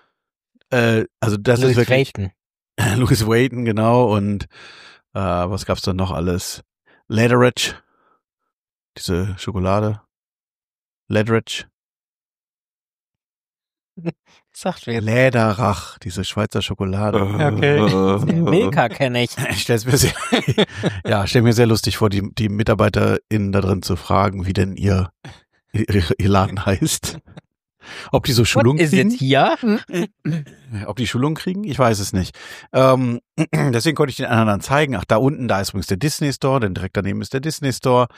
Äh, also das Louis ist wirklich Vuitton. Louis Vuitton, genau. Und äh, was gab's da noch alles? Lederich, diese Schokolade. Lederich. Sagt mir. Lederach, diese Schweizer Schokolade. Äh, Milka kenne ich. Ich stell's mir sehr, ja, stell mir sehr lustig vor, die, die MitarbeiterInnen da drin zu fragen, wie denn ihr, ihr, ihr Laden heißt. Ob die so Schulung What is kriegen? it here? Ob die Schulung kriegen? Ich weiß es nicht. Ähm, deswegen konnte ich den anderen dann zeigen. Ach, da unten, da ist übrigens der Disney Store, denn direkt daneben ist der Disney Store.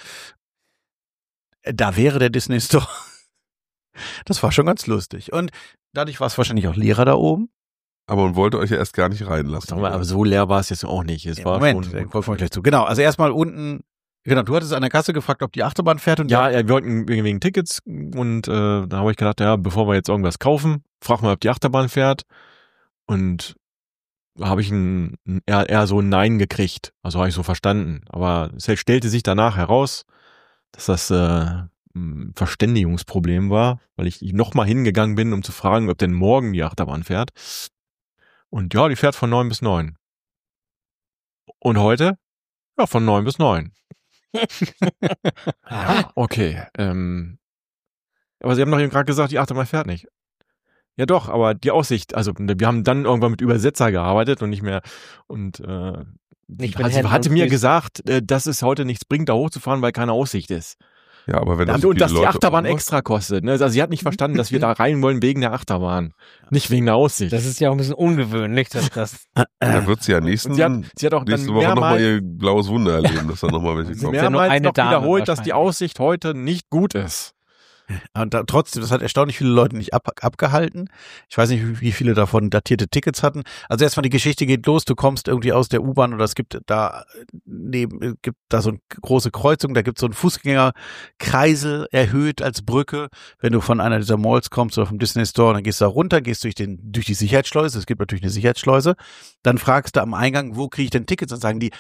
Da wäre der Disney Store. Das war schon ganz lustig. Und dadurch war es wahrscheinlich auch leerer da oben. Aber man wollte euch ja erst gar nicht reinlassen. Sag mal, aber so leer war es jetzt auch nicht. Es Ja, war Moment, schon, da kommen wir gleich zu. Genau, also erstmal unten, genau, du hattest an der Kasse gefragt, ob die Achterbahn fährt und ja, ja, wir wollten wegen, wegen Tickets und äh, da habe ich gedacht, ja, bevor wir jetzt irgendwas kaufen, frag mal, ob die Achterbahn fährt. Und da habe ich ein, ein eher, eher so ein Nein gekriegt. Also habe ich so verstanden. Aber es stellte sich danach heraus, dass das äh, ein Verständigungsproblem war, weil ich nochmal hingegangen bin, um zu fragen, ob denn morgen die Achterbahn fährt. Und ja, die fährt von neun bis neun. Und heute? Ja, von neun bis neun. Ja, okay. Ähm, aber Sie haben doch eben gerade gesagt, die Achterbahn fährt nicht. Ja doch, aber die Aussicht, also wir haben dann irgendwann mit Übersetzer gearbeitet und nicht mehr und äh, Nicht sie mit Händen hatte und mir Füßen. gesagt, äh, dass es heute nichts bringt, da hochzufahren, weil keine Aussicht ist. Ja, aber wenn das Und, so und viele dass die Leute Achterbahn auch- extra kostet. Ne? Also sie hat nicht verstanden, dass wir da rein wollen wegen der Achterbahn, nicht wegen der Aussicht. Das ist ja auch ein bisschen ungewöhnlich, dass das. Da wird sie ja nächsten, Und sie hat, sie hat auch dann nächste Woche nochmal mehrmals, ihr blaues Wunder erleben, dass da nochmal welche Sie kommen. ja nur mehrmals eine noch Dame wiederholt, dass die wahrscheinlich. Aussicht heute nicht gut ist. Und da, trotzdem, das hat erstaunlich viele Leute nicht ab, abgehalten. Ich weiß nicht, wie, wie viele davon datierte Tickets hatten. Also erstmal die Geschichte geht los, du kommst irgendwie aus der U-Bahn oder es gibt da neben, gibt da so eine große Kreuzung, da gibt es so einen Fußgängerkreisel erhöht als Brücke. Wenn du von einer dieser Malls kommst oder vom Disney Store, dann gehst du da runter, gehst durch den, durch die Sicherheitsschleuse. Es gibt natürlich eine Sicherheitsschleuse. Dann fragst du am Eingang, wo kriege ich denn Tickets? Und sagen die,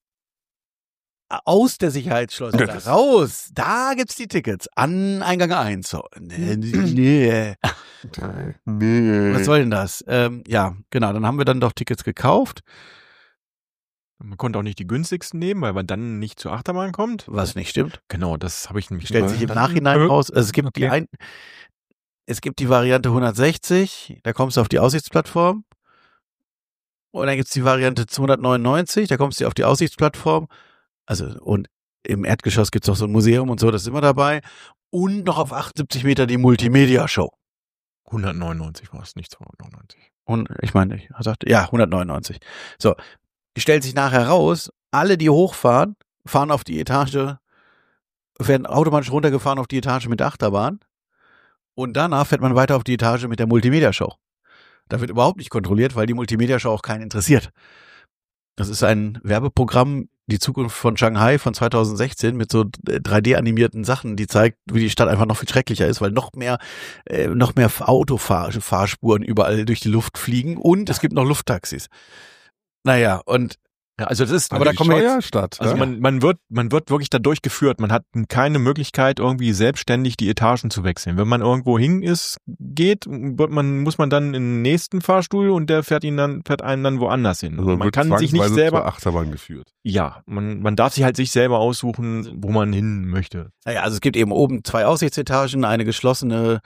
aus der Sicherheitsschleuse da raus, da gibt's die Tickets. An Eingang eins. So, nee, nee. Nee. Was soll denn das? Ähm, ja, genau, dann haben wir dann doch Tickets gekauft, Man konnte auch nicht die günstigsten nehmen, weil man dann nicht zur Achterbahn kommt. was nicht stimmt. Genau, das habe ich nämlich Stellt sich im verstanden. Nachhinein Äh, raus. Also es gibt die Okay. ein, es gibt die Variante hundertsechzig, da kommst du auf die Aussichtsplattform. Und dann gibt's die Variante zweihundertneunundneunzig, da kommst du auf die Aussichtsplattform. Also, und im Erdgeschoss gibt's auch so ein Museum und so, das ist immer dabei. Und noch auf achtundsiebzig Meter die Multimedia-Show. hundertneunundneunzig war es, nicht zweihundertneunundneunzig. Und ich meine, ich sagte, ja, hundertneunundneunzig. So, stellt sich nachher raus, alle, die hochfahren, fahren auf die Etage, werden automatisch runtergefahren auf die Etage mit der Achterbahn. Und danach fährt man weiter auf die Etage mit der Multimedia-Show. Da wird überhaupt nicht kontrolliert, weil die Multimedia-Show auch keinen interessiert. Das ist ein Werbeprogramm, die Zukunft von Shanghai von zweitausendsechzehn mit so drei D-animierten Sachen, die zeigt, wie die Stadt einfach noch viel schrecklicher ist, weil noch mehr, äh, noch mehr Autofahrspuren überall durch die Luft fliegen und es gibt noch Lufttaxis. Naja, und Ja, also das ist, Aber da kommen wir jetzt- Steuerstadt. also ja? man, man wird, man wird wirklich da durchgeführt. Man hat keine Möglichkeit, irgendwie selbstständig die Etagen zu wechseln. Wenn man irgendwo hin ist, geht, wird man, muss man dann in den nächsten Fahrstuhl und der fährt ihn dann, fährt einen dann woanders hin. Also man wird kann sich nicht zwangsweise selber, zur Achterbahn geführt. ja, man, man darf sich halt sich selber aussuchen, wo man hin möchte. naja, also es gibt eben oben zwei Aussichtsetagen, eine geschlossene,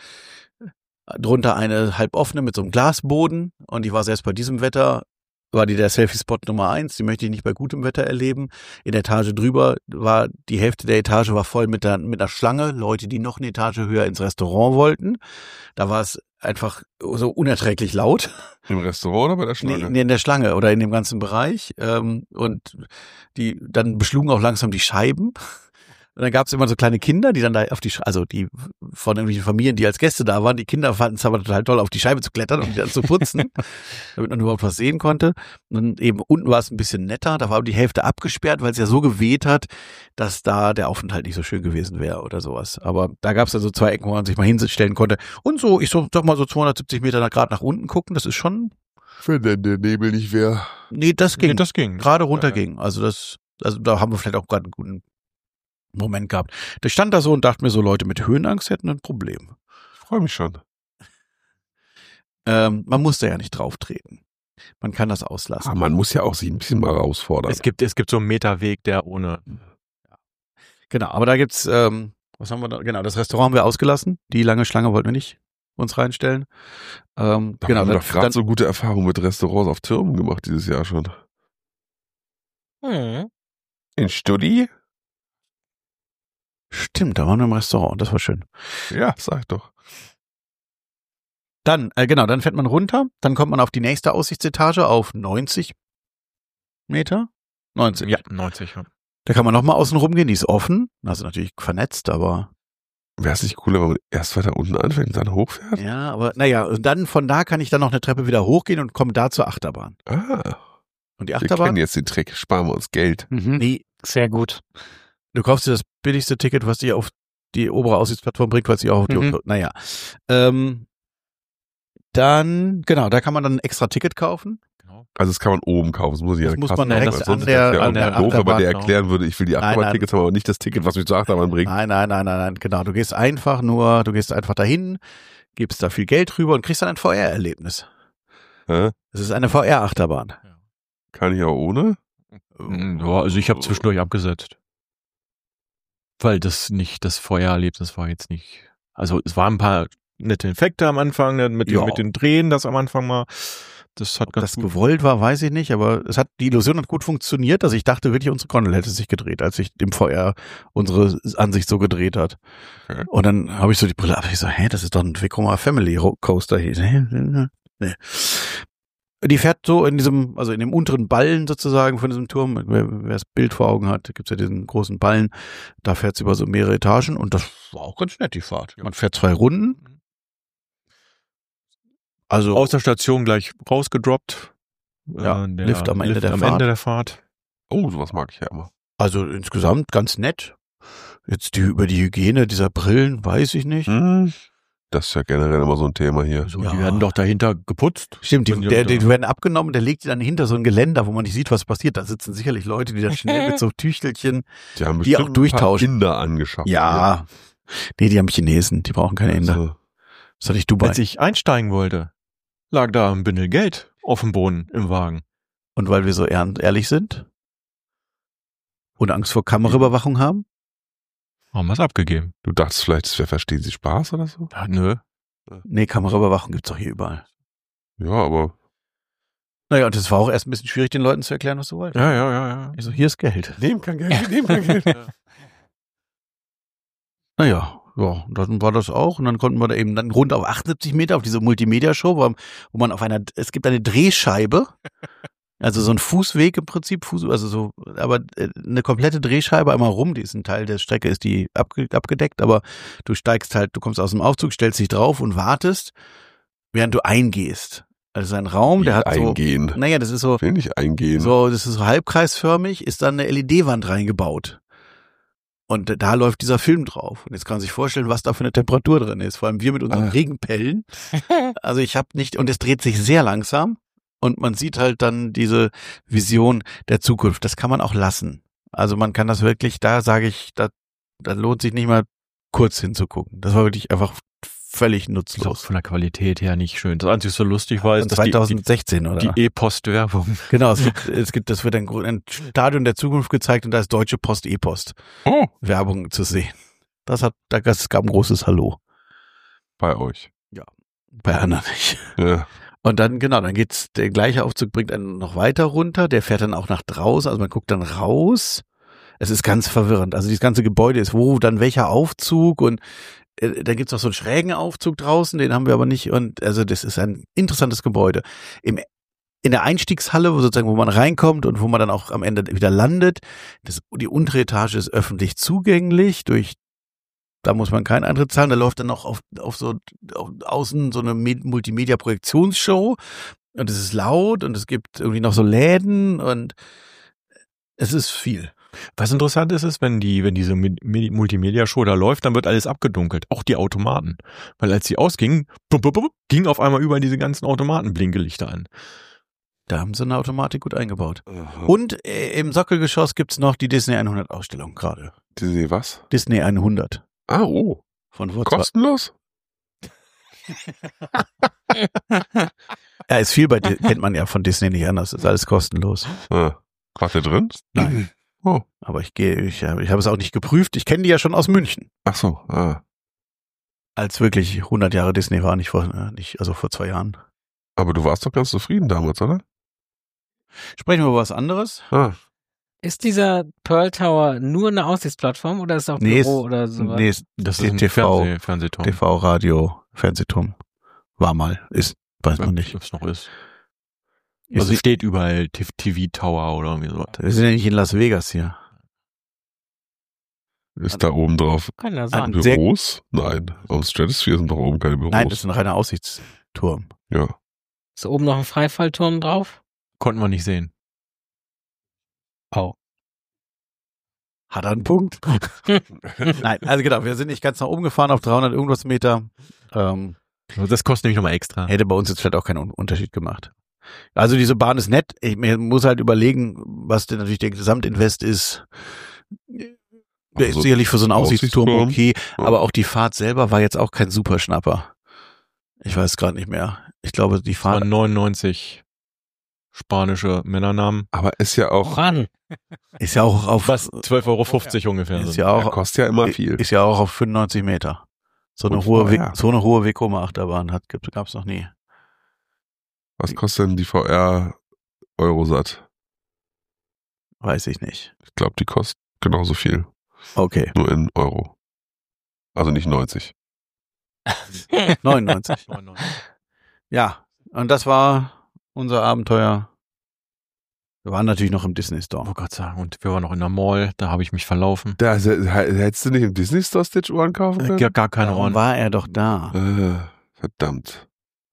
drunter eine halb offene mit so einem Glasboden und die war selbst bei diesem Wetter, war die der Selfie-Spot Nummer eins, die möchte ich nicht bei gutem Wetter erleben. In der Etage drüber war, die Hälfte der Etage war voll mit der, mit einer Schlange, Leute, die noch eine Etage höher ins Restaurant wollten. Da war es einfach so unerträglich laut. Im Restaurant oder bei der Schlange? Nee, nee, in der Schlange oder in dem ganzen Bereich. Ähm, und die dann beschlugen auch langsam die Scheiben. Und dann gab es immer so kleine Kinder, die dann da auf die, Sch- also die von irgendwelchen Familien, die als Gäste da waren, die Kinder fanden es aber total toll, auf die Scheibe zu klettern und die dann zu putzen, damit man überhaupt was sehen konnte. Und dann eben unten war es ein bisschen netter, da war aber die Hälfte abgesperrt, weil es ja so geweht hat, dass da der Aufenthalt nicht so schön gewesen wäre oder sowas. Aber da gab es dann so zwei Ecken, wo man sich mal hinstellen konnte. Und so, ich so, sag mal so zweihundertsiebzig Meter nach, gerade nach unten gucken, das ist schon, Wenn denn der Nebel nicht wäre. nee, das ging. Nee, das ging. Gerade runter Ja, ja. ging. Also das, also da haben wir vielleicht auch gerade einen guten Moment gehabt. Ich stand da so und dachte mir so, Leute mit Höhenangst hätten ein Problem. Ich freue mich schon. Ähm, man muss da ja nicht drauf treten. Man kann das Ah, auslassen. man muss ja auch sich ein bisschen mal herausfordern. Es gibt, es gibt so einen Meterweg, der ohne, Genau, aber da gibt's, ähm, was haben wir da? Genau, das Restaurant haben wir ausgelassen. Die lange Schlange wollten wir nicht uns reinstellen. Ähm, Da genau, haben wir dann, doch gerade dann, so gute Erfahrungen mit Restaurants auf Türmen gemacht dieses Jahr schon. Hm. In Studi? stimmt, da waren wir im Restaurant, das war schön. Ja, sag doch. Dann, äh, genau, dann fährt man runter, dann kommt man auf die nächste Aussichtsetage auf neunzig Meter. neunzig. ja, neunzig. Ja. Da kann man nochmal außen rumgehen, die ist offen. Also natürlich vernetzt, aber Wäre es nicht cooler, wenn man erst weiter unten anfängt und dann hochfährt? ja, aber naja, und dann von da kann ich dann noch eine Treppe wieder hochgehen und komme da zur Achterbahn. Ah, Und die wir kennen Achterbahn? jetzt den Trick. Sparen wir uns Geld. Mhm. Nee, Sehr gut. du kaufst dir das billigste Ticket, was dich auf die obere Aussichtsplattform bringt, was dich auch auf die Mhm. untere, naja. Ähm, dann, genau, da kann man dann ein extra Ticket kaufen. Genau. Also das kann man oben kaufen. Das muss ich Das ja muss krass man machen, direkt weil an sonst der- ist ja an der doof, wenn man dir Achterbahn, erklären würde, ich will die Nein, nein. Achterbahn-Tickets haben, aber nicht das Ticket, was mich zur Achterbahn bringt. Nein, nein, nein, nein, nein, genau. Du gehst einfach nur, du gehst einfach dahin, gibst da viel Geld rüber und kriegst dann ein V R-Erlebnis. Hä? Es ist eine V R-Achterbahn. Kann ich auch ohne? Ja, also ich habe zwischendurch abgesetzt. weil das nicht das Feuererlebnis war jetzt nicht. Also es waren ein paar nette Effekte am Anfang, ne, mit, Ja. den, mit den Drehen, das am Anfang mal. Das hat Ob ganz das gut. gewollt war, weiß ich nicht, aber es hat, die Illusion hat gut funktioniert, dass ich dachte wirklich, unsere Gondel hätte sich gedreht, als sich im V R unsere Ansicht so gedreht hat. Okay. Und dann habe ich so die Brille ab, ich so, hä, das ist doch ein Vekoma Family Coaster hier. Nee. Die fährt so in diesem, also in dem unteren Ballen sozusagen von diesem Turm, wer, wer das Bild vor Augen hat, gibt's ja diesen großen Ballen, da fährt sie über so mehrere Etagen und das war auch ganz nett, die Fahrt. Man fährt zwei Runden. Also Aus der Station gleich rausgedroppt. Ja, Äh, der Lift am Ende der am Fahrt. Ende der Fahrt. Oh, sowas mag ich ja immer. Also insgesamt ganz nett. Jetzt die über die Hygiene dieser Brillen, weiß ich nicht. Hm. Das ist ja generell immer so ein Thema hier. So, Ja. Die werden doch dahinter geputzt. Stimmt, die, Wenn die der, unter- die werden abgenommen, der legt die dann hinter so ein Geländer, wo man nicht sieht, was passiert. Da sitzen sicherlich Leute, die da schnell mit so Tüchtelchen. Die haben Die auch bestimmt ein durchtauschen. paar Inder angeschafft. Ja. Nee, die haben Chinesen, die brauchen keine Inder. Also, Das ist doch nicht Dubai. Als ich einsteigen wollte, lag da ein Bündel Geld auf dem Boden im Wagen. Und weil wir so ehr ehrlich sind und Angst vor Kameraüberwachung haben. Haben wir es abgegeben. du dachtest vielleicht, es wäre Verstehen Sie Spaß oder so? Ja, nö. Nee, Kameraüberwachung gibt's doch hier überall. Ja, aber Naja, und es war auch erst ein bisschen schwierig, den Leuten zu erklären, was du wolltest. Ja, ja, ja, ja. Ich so, hier ist Geld. nehmen kann Geld, nehmen kann Geld. Naja, ja, und dann war das auch. Und dann konnten wir da eben dann rund auf achtundsiebzig Meter auf diese Multimedia-Show, wo, wo man auf einer, es gibt eine Drehscheibe, also so ein Fußweg im Prinzip, Fuß, also so, aber äh, eine komplette Drehscheibe einmal rum, die ist ein Teil der Strecke, ist die abge, abgedeckt, aber du steigst halt, du kommst aus dem Aufzug, stellst dich drauf und wartest, während du eingehst. Also ein Raum, der hat eingehen. so, naja, das ist so, Will nicht eingehen. so, das ist so halbkreisförmig, ist dann eine L E D-Wand reingebaut. Und da läuft dieser Film drauf. Und jetzt kann man sich vorstellen, was da für eine Temperatur drin ist. Vor allem wir mit unseren Ah. Regenpellen. Also ich habe nicht, und es dreht sich sehr langsam. Und man sieht halt dann diese Vision der Zukunft. Das kann man auch lassen. Also man kann das wirklich, da sage ich, da, da lohnt sich nicht mal kurz hinzugucken. Das war wirklich einfach völlig Ist auch nutzlos. von der Qualität her nicht schön. Das Einzige, was so lustig war, ist, dass die, zwanzig sechzehn, die, oder? die E-Post-Werbung. Genau, es gibt, es gibt, das wird ein, Gro- ein Stadion der Zukunft gezeigt und da ist Deutsche Post E-Post Oh, Werbung zu sehen. Das hat, da es gab ein großes Hallo. bei euch. Bei anderen nicht. Ja. Und dann, genau, dann geht's, der gleiche Aufzug bringt einen noch weiter runter, der fährt dann auch nach draußen, also man guckt dann raus. Es ist ganz verwirrend. Also dieses ganze Gebäude ist, wo dann welcher Aufzug und äh, dann gibt's noch so einen schrägen Aufzug draußen, den haben wir aber nicht. Und also das ist ein interessantes Gebäude. Im, in der Einstiegshalle, wo sozusagen, wo man reinkommt und wo man dann auch am Ende wieder landet, das, die untere Etage ist öffentlich zugänglich durch, da muss man keinen Eintritt zahlen, da läuft dann noch auf, auf so auf außen so eine Med- Multimedia-Projektionsshow und es ist laut und es gibt irgendwie noch so Läden und es ist viel. Was interessant ist, ist, wenn die, wenn diese Mi- Mi- Multimedia-Show da läuft, dann wird alles abgedunkelt. Auch die Automaten. Weil als sie ausgingen, bum, bum, bum, ging auf einmal über diese ganzen Automaten-Blinkelichter an. Da haben sie eine Automatik gut eingebaut. Aha. Und äh, im Sockelgeschoss gibt's noch die Disney hundert Ausstellung gerade. Disney was? Disney hundert. Ah, oh. Von vor zwei. Kostenlos? Ja, ist viel bei, Di- kennt man ja von Disney nicht anders. Ist alles kostenlos. Ah. Wart ihr drin? Nein. Oh. Aber ich gehe, ich, hab- ich habe es auch nicht geprüft. Ich kenne die ja schon aus München. Ach so. Ah. Als wirklich hundert Jahre Disney war, nicht vor, äh, nicht, also vor zwei Jahren. Aber du warst doch ganz zufrieden damals, oder? Sprechen wir über was anderes? Ah. Ist dieser Pearl Tower nur eine Aussichtsplattform oder ist es auch Nee, Büro ist- oder sowas? Nee, ist Das T- ist ein T V. Fernseh, Fernsehturm. T V, Radio, Fernsehturm. War mal. Ist, weiß man nicht. Ob es noch ist. Ist, Also steht überall T V-Tower oder irgendwie sowas. wir sind ja nicht in Las Vegas hier. Ist da oben drauf Kann ja An- sein. Sehr- Büros? Nein. Auf Stratosphere sind doch oben keine Büros. Nein, das ist ein reiner Aussichtsturm. ja. Ist oben noch ein Freifallturm drauf? Konnten wir nicht sehen. Oh. Hat er einen Punkt? Nein, also genau, wir sind nicht ganz nach oben gefahren auf dreihundert irgendwas Meter. Ähm, Das kostet nämlich nochmal extra. hätte bei uns jetzt vielleicht auch keinen Un- Unterschied gemacht. Also diese Bahn ist nett. Ich mir muss halt überlegen, was denn natürlich der Gesamtinvest ist. Der ist Also, sicherlich für so einen Aussichtsturm Aussichtsturm, okay, ja. aber auch die Fahrt selber war jetzt auch kein Superschnapper. Ich weiß gerade nicht mehr. Ich glaube, die Das war Fahrt, neunundneunzig spanische Männernamen. Aber ist ja auch, Voran. Ist ja auch auf, Was zwölf Euro fünfzig ungefähr ist sind. ja ja, auch, kostet ja immer viel. ist ja auch auf fünfundneunzig Meter. So eine Und hohe, V R. Ve- so eine hohe Vekoma-Achterbahn hat, gibt, gab's noch nie. Was kostet denn die V R Eurosat? Weiß ich nicht. Ich glaube, die kostet genauso viel. Okay. Nur in Euro. Also nicht neunzig. neunundneunzig. Ja. Und das war unser Abenteuer. Wir waren natürlich noch im Disney Store. Oh Gott sagen. Und wir waren noch in der Mall, da habe ich mich verlaufen. Da, hättest du nicht im Disney Store Stitch-Ohren kaufen können? Äh, gar, gar keine Warum Ohren. war er doch da? Äh, verdammt.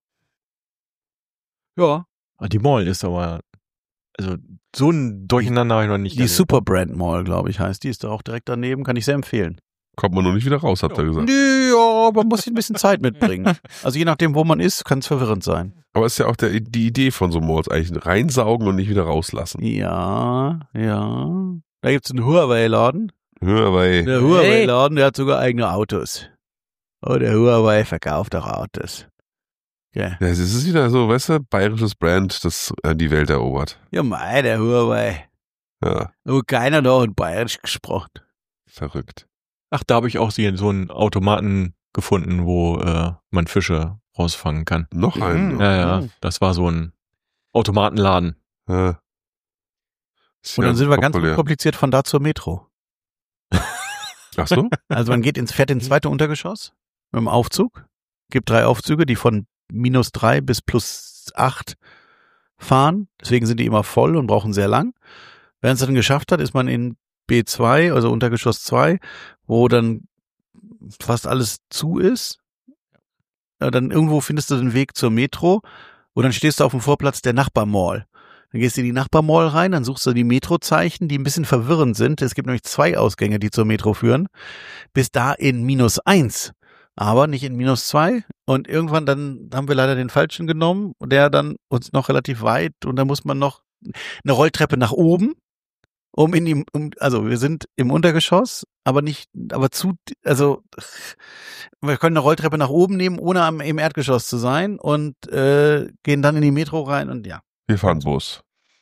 Ja. Ah, die Mall ist aber, also so ein Durcheinander habe ich noch nicht Die erlebt. Superbrand Mall, glaube ich, heißt. Die ist da auch direkt daneben, kann ich sehr empfehlen. Kommt man noch nicht wieder raus, habt ihr gesagt. Nö, ja, man muss ein bisschen Zeit mitbringen. Also je nachdem, wo man ist, kann es verwirrend sein. Aber ist ja auch der, die Idee von so Malls eigentlich, reinsaugen und nicht wieder rauslassen. Ja, ja. Da gibt's einen Huawei-Laden. Huawei. Der Huawei-Laden, der hat sogar eigene Autos. Oh, der Huawei verkauft auch Autos. Okay. Ja, es ist wieder so, weißt du, bayerisches Brand, das äh, die Welt erobert. Ja, mei, der Huawei. Ja, Aber keiner da hat Bayerisch gesprochen. verrückt. Ach, da habe ich auch so einen Automaten gefunden, wo äh, man Fische rausfangen kann. Noch ein. Mhm. Ja, ja, Mhm. das war so ein Automatenladen. Ja. Ist Und ja dann sind wir ganz populär. unkompliziert von da zur Metro. Ach so? Also man geht ins, fährt ins zweite Untergeschoss mit dem Aufzug. Gibt drei Aufzüge, die von minus drei bis plus acht fahren. Deswegen sind die immer voll und brauchen sehr lang. Wenn es dann geschafft hat, ist man in B zwei, also Untergeschoss zwei, wo dann fast alles zu ist. Ja, dann irgendwo findest du den Weg zur Metro und dann stehst du auf dem Vorplatz der Nachbarmall. Dann gehst du in die Nachbarmall rein, dann suchst du die Metrozeichen, die ein bisschen verwirrend sind. Es gibt nämlich zwei Ausgänge, die zur Metro führen. Bis da in minus eins, aber nicht in minus zwei. Und irgendwann dann haben wir leider den falschen genommen, der dann uns noch relativ weit, und da muss man noch eine Rolltreppe nach oben, um in die, um, also wir sind im Untergeschoss, aber nicht, aber zu, also wir können eine Rolltreppe nach oben nehmen, ohne am, im Erdgeschoss zu sein, und äh, gehen dann in die Metro rein und ja. Wir fahren Bus.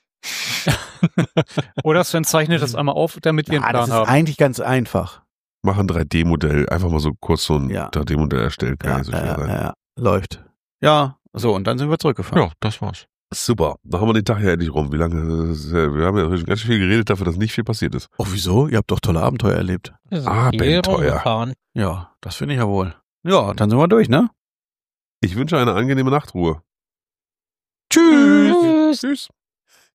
Oder Sven zeichnet das einmal auf, damit wir einen Ja, das Plan ist haben. eigentlich ganz einfach. Machen ein drei D-Modell. Einfach mal so kurz so ein Ja. drei D-Modell erstellen. Kann Ja, ja so viel ja, sein. ja, ja, läuft. Ja, so, und dann sind wir zurückgefahren. Ja, das war's. Super. Da haben wir den Tag ja endlich rum. Wie lange? das ist ja- Wir haben ja ganz schön viel geredet dafür, dass nicht viel passiert ist. Oh, wieso? Ihr habt doch tolle Abenteuer erlebt. Wir sind Ah, viel Abenteuer. rumgefahren. Ja, das finde ich ja wohl. Ja, dann sind wir durch, ne? Ich wünsche eine angenehme Nachtruhe. Tschüss! Tschüss. Tschüss.